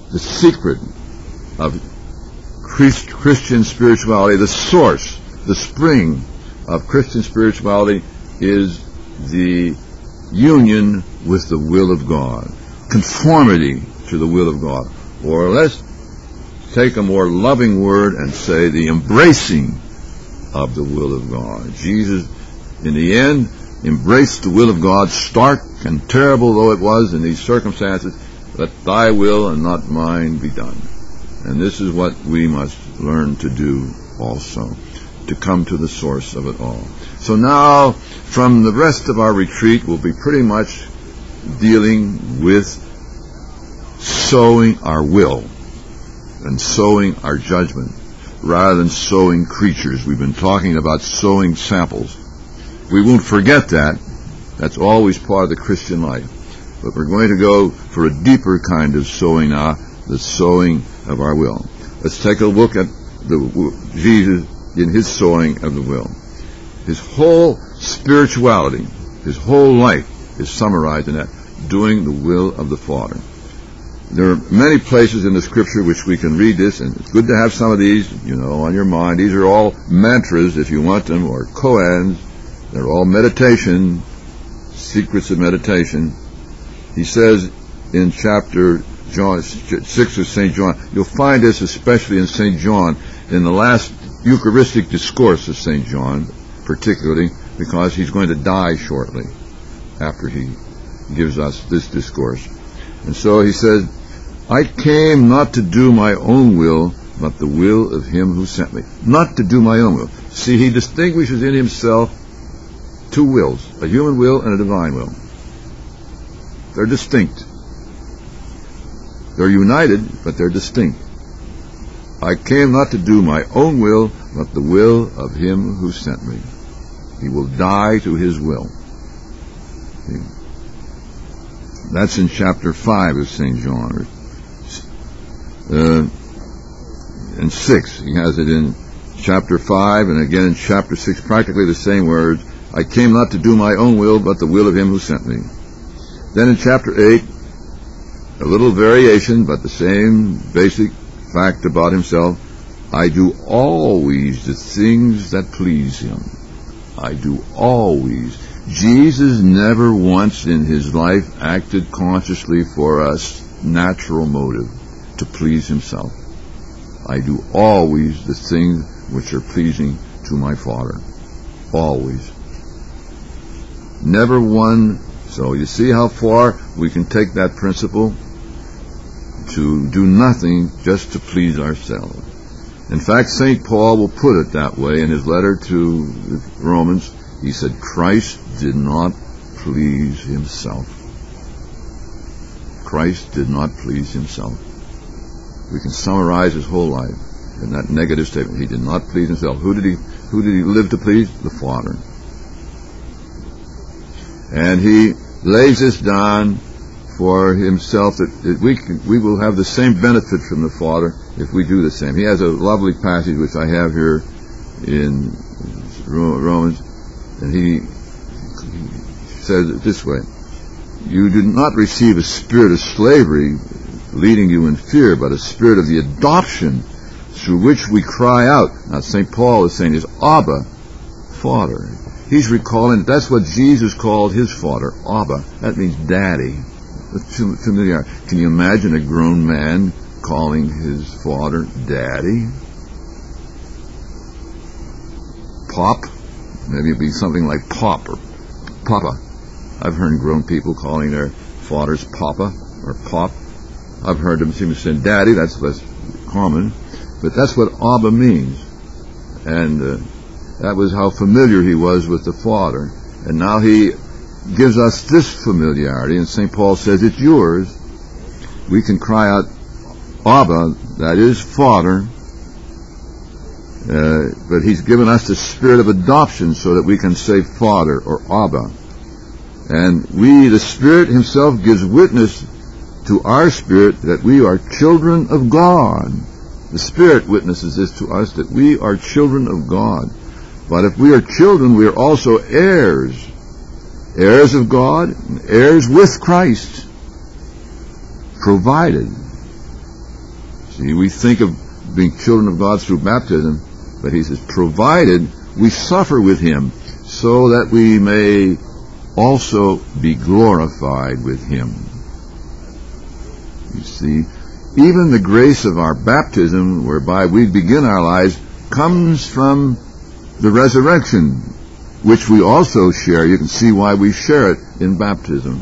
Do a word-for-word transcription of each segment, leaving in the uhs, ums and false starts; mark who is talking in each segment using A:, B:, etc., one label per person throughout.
A: the secret of Christ, Christian spirituality, the source, the spring of Christian spirituality is the union with the will of God, conformity to the will of God. Or let's take a more loving word and say the embracing of the will of God. Jesus, in the end, embraced the will of God, stark and terrible though it was in these circumstances. Let thy will and not mine be done. And this is what we must learn to do also, to come to the source of it all. So now, from the rest of our retreat, we'll be pretty much dealing with sowing our will and sowing our judgment rather than sowing creatures. We've been talking about sowing samples. We won't forget that. That's always part of the Christian life. But we're going to go for a deeper kind of sowing now, the sowing of our will. Let's take a look at the Jesus in his sowing of the will. His whole spirituality, his whole life is summarized in that, doing the will of the Father. There are many places in the Scripture which we can read this, and it's good to have some of these, you know, on your mind. These are all mantras, if you want them, or koans. They're all meditation, secrets of meditation. He says in chapter John, six of Saint John, you'll find this especially in Saint John, in the last Eucharistic discourse of Saint John, particularly because he's going to die shortly after he gives us this discourse. And so he says, I came not to do my own will, but the will of him who sent me. Not to do my own will. See, he distinguishes in himself two wills, a human will and a divine will. They're distinct. They're united, but they're distinct. I came not to do my own will, but the will of him who sent me. He will die to his will. That's in chapter five of Saint John. Uh, and six. He has it in chapter five and again in chapter six, practically the same words. I came not to do my own will, but the will of him who sent me. Then in chapter eight, a little variation, but the same basic fact about himself. I do always the things that please him. I do always. Jesus never once in his life acted consciously for us natural motive to please himself. I do always the things which are pleasing to my Father. Always. Never one. So you see how far we can take that principle to do nothing just to please ourselves. In fact, Saint Paul will put it that way in his letter to the Romans. He said, Christ did not please himself. Christ did not please himself. We can summarize his whole life in that negative statement. He did not please himself. Who did he, who did he live to please? The Father. And he lays this down for himself that, that we can, we will have the same benefit from the Father if we do the same. He has a lovely passage which I have here in Romans, and he, he says it this way: you did not receive a spirit of slavery leading you in fear, but a spirit of the adoption through which we cry out. Now Saint Paul is saying is Abba, Father. He's recalling that's what Jesus called his Father, Abba. That means Daddy. Familiar. Can you imagine a grown man calling his father Daddy? Pop? Maybe it'd be something like Pop or Papa. I've heard grown people calling their fathers Papa or Pop. I've heard them seem to say Daddy. That's less common, but that's what Abba means. And uh, that was how familiar he was with the Father. And now he gives us this familiarity, and Saint Paul says it's yours. We can cry out Abba, that is Father, uh, but he's given us the spirit of adoption so that we can say Father or Abba. And we, the Spirit himself gives witness to our spirit that we are children of God. The Spirit witnesses this to us, that we are children of God. But if we are children, we are also heirs. Heirs of God, and heirs with Christ, provided See, we think of being children of God through baptism, but he says, provided we suffer with him, so that we may also be glorified with him. You see, even the grace of our baptism, whereby we begin our lives, comes from the resurrection, which we also share. You can see why we share it in baptism.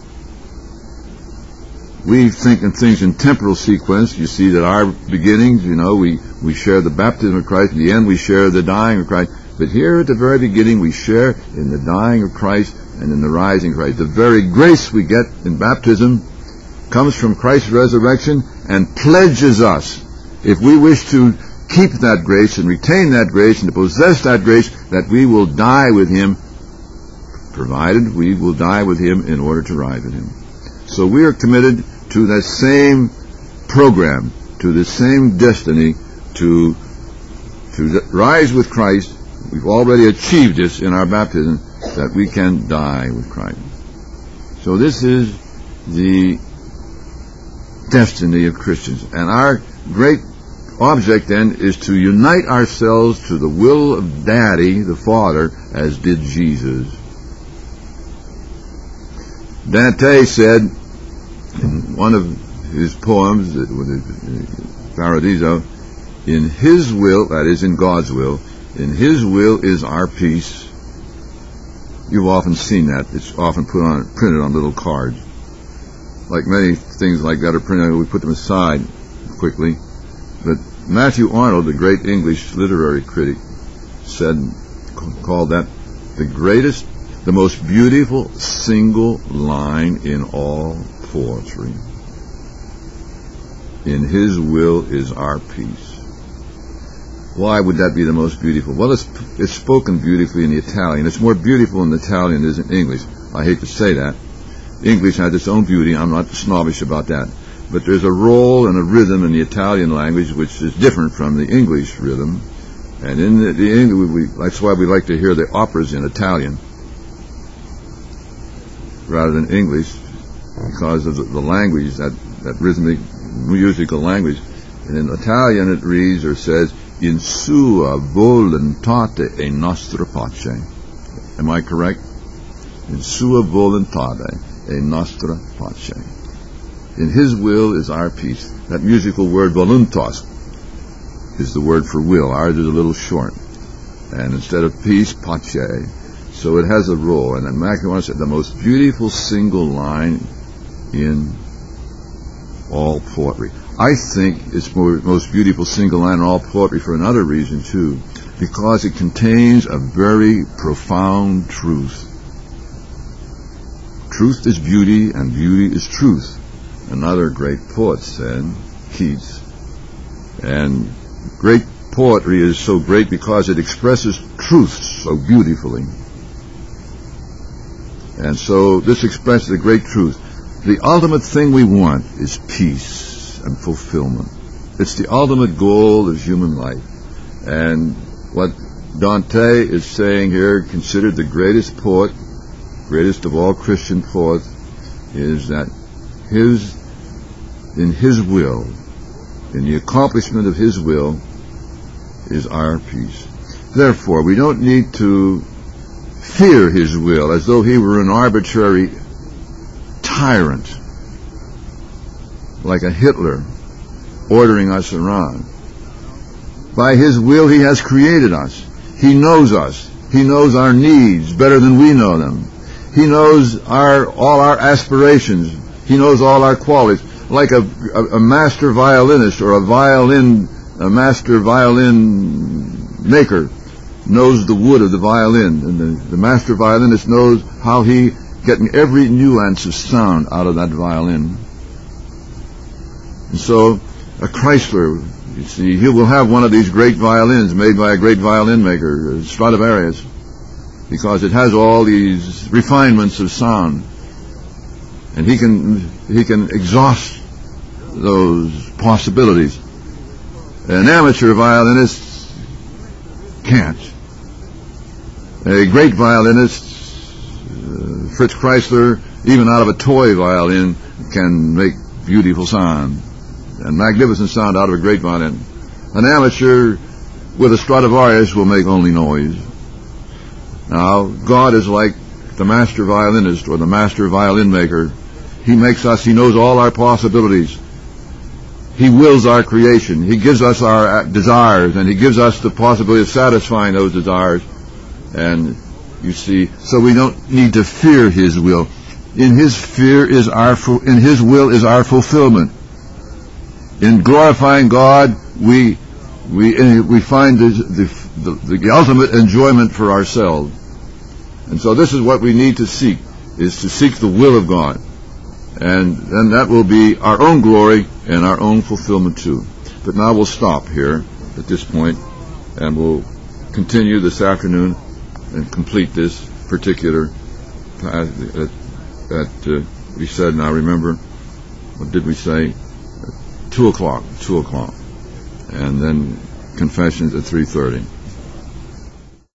A: We think in things in temporal sequence. You see that our beginnings, you know, we, we share the baptism of Christ. In the end, we share the dying of Christ. But here at the very beginning, we share in the dying of Christ and in the rising of Christ. The very grace we get in baptism comes from Christ's resurrection and pledges us, if we wish to keep that grace and retain that grace and to possess that grace, that we will die with him, provided we will die with him in order to rise with him. So we are committed to that same program, to the same destiny, to to rise with Christ. We've already achieved this in our baptism, that we can die with Christ. So this is the destiny of Christians. And our great object then is to unite ourselves to the will of Daddy, the Father, as did Jesus. Dante said in one of his poems, Paradiso, in his will, that is in God's will, in his will is our peace. You've often seen that. It's often put on, printed on little cards. Like many things like that are printed, we put them aside quickly. But Matthew Arnold, the great English literary critic, said, called that the greatest, the most beautiful single line in all poetry. In his will is our peace. Why would that be the most beautiful? Well, it's, it's spoken beautifully in the Italian. It's more beautiful in Italian than it is in English. I hate to say that. English has its own beauty. I'm not snobbish about that. But there's a roll and a rhythm in the Italian language which is different from the English rhythm. And in the, the English, we, that's why we like to hear the operas in Italian rather than English, because of the, the language, that, that rhythmic, musical language. And in Italian it reads or says, in sua volontate e nostra pace. Am I correct? In sua volontate e nostra pace. In his will is our peace. That musical word voluntas is the word for will. Ours is a little short. And instead of peace, pace. So it has a role. And then Matthew said the most beautiful single line in all poetry. I think it's the most beautiful single line in all poetry for another reason too, because it contains a very profound truth. Truth is beauty, and beauty is truth. Another great poet said, Keats. And great poetry is so great because it expresses truth so beautifully. And so this expresses a great truth. The ultimate thing we want is peace and fulfillment. It's the ultimate goal of human life. And what Dante is saying here, considered the greatest poet, greatest of all Christian poets, is that his, in his will, in the accomplishment of his will, is our peace. Therefore, we don't need to fear his will as though he were an arbitrary tyrant, like a Hitler ordering us around. By his will he has created us. He knows us. He knows our needs better than we know them. He knows our all our aspirations. He knows all our qualities. Like a, a, a master violinist or a violin, a master violin maker knows the wood of the violin, and the, the master violinist knows how he getting every nuance of sound out of that violin. And so, a Chrysler, you see, he will have one of these great violins made by a great violin maker, Stradivarius, because it has all these refinements of sound, and he can he can exhaust those possibilities. An amateur violinist can't. A great violinist, uh, Fritz Kreisler, even out of a toy violin, can make beautiful sound. and magnificent sound out of a great violin. An amateur with a Stradivarius will make only noise. Now, God is like the master violinist or the master violin maker. He makes us, He knows all our possibilities. He wills our creation. He gives us our desires, and He gives us the possibility of satisfying those desires. And you see, so we don't need to fear His will. In His fear is our, in His will is our fulfillment. In glorifying God, we we we find the the, the the ultimate enjoyment for ourselves. And so this is what we need to seek, is to seek the will of God. And then that will be our own glory and our own fulfillment too. But now we'll stop here at this point, and we'll continue this afternoon and complete this particular path that, that uh, we said. Now remember, what did we say? Two o'clock, two o'clock. And then confessions at three thirty.